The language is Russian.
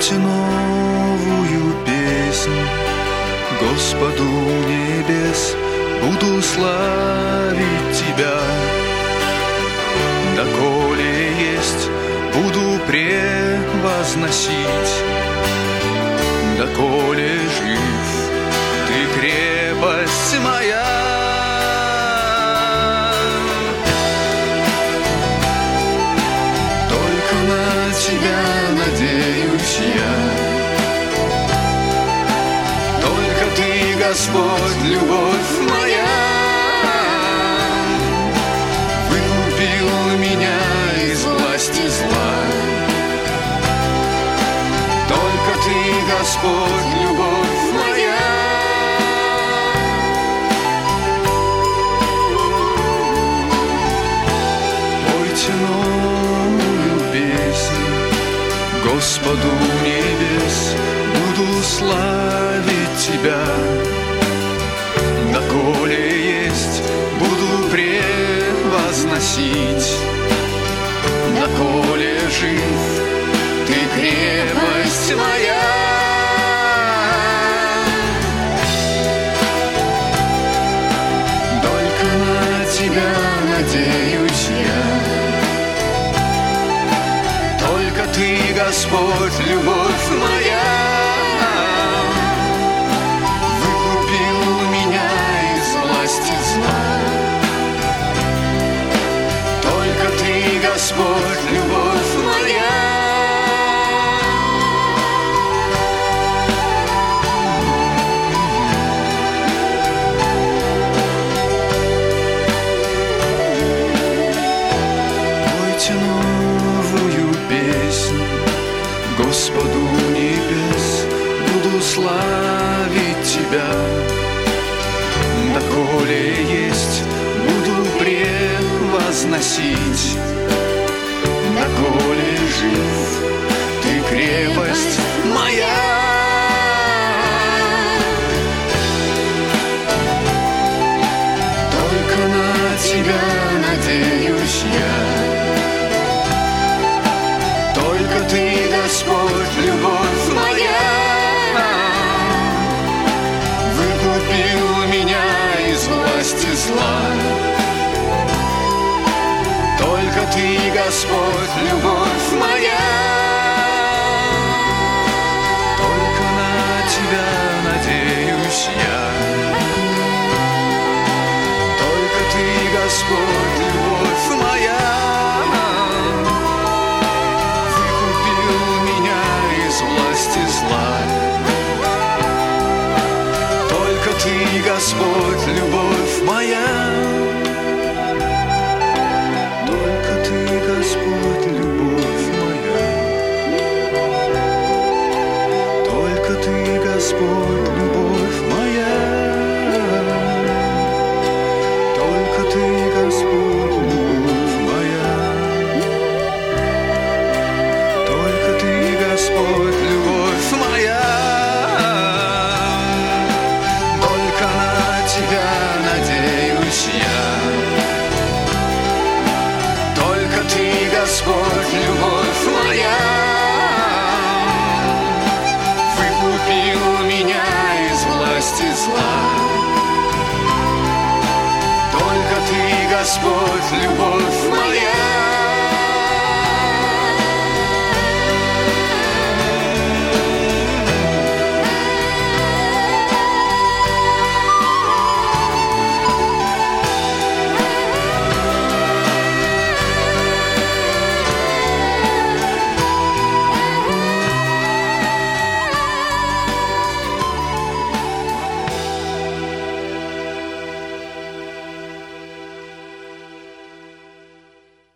Пойте новую песнь Господу небес, буду славить Тебя. Доколе есть, буду превозносить. Доколе жив, Ты крепость моя. Только на Тебя надеюсь я. Только Ты, Господь, любовь моя. Выкупил меня из власти зла. Только Ты, Господь, любовь моя. Пойте новую песнь Господу небес, буду славить Тебя. Доколе есть, буду превозносить. Доколе жив, Ты крепость моя. Только на Тебя надеюсь я. Только Ты, Господь, любовь моя. Выкупил меня из власти зла. Только Ты, Господь, любовь моя. Пойте новую песнь Господу небес, буду славить Тебя. Доколе есть, буду превозносить. Доколе жив, Ты крепость моя. Только на Тебя надеюсь я. Только Ты, Господь, любовь моя. Выкупил меня из власти зла. Только Ты, Господь, любовь моя. Только на Тебя надеюсь я. Только Ты, Господь, любовь моя. Выкупил меня из власти зла. Только Ты, Господь, любовь моя. Господь, любовь моя. Только Ты, Господь, любовь моя. Только Ты, Господь, любовь моя. Только Ты, Господь, любовь моя. Только на Тебя надеюсь я. Господь, любовь моя. Выкупил меня из власти зла. Только Ты, Господь, любовь моя.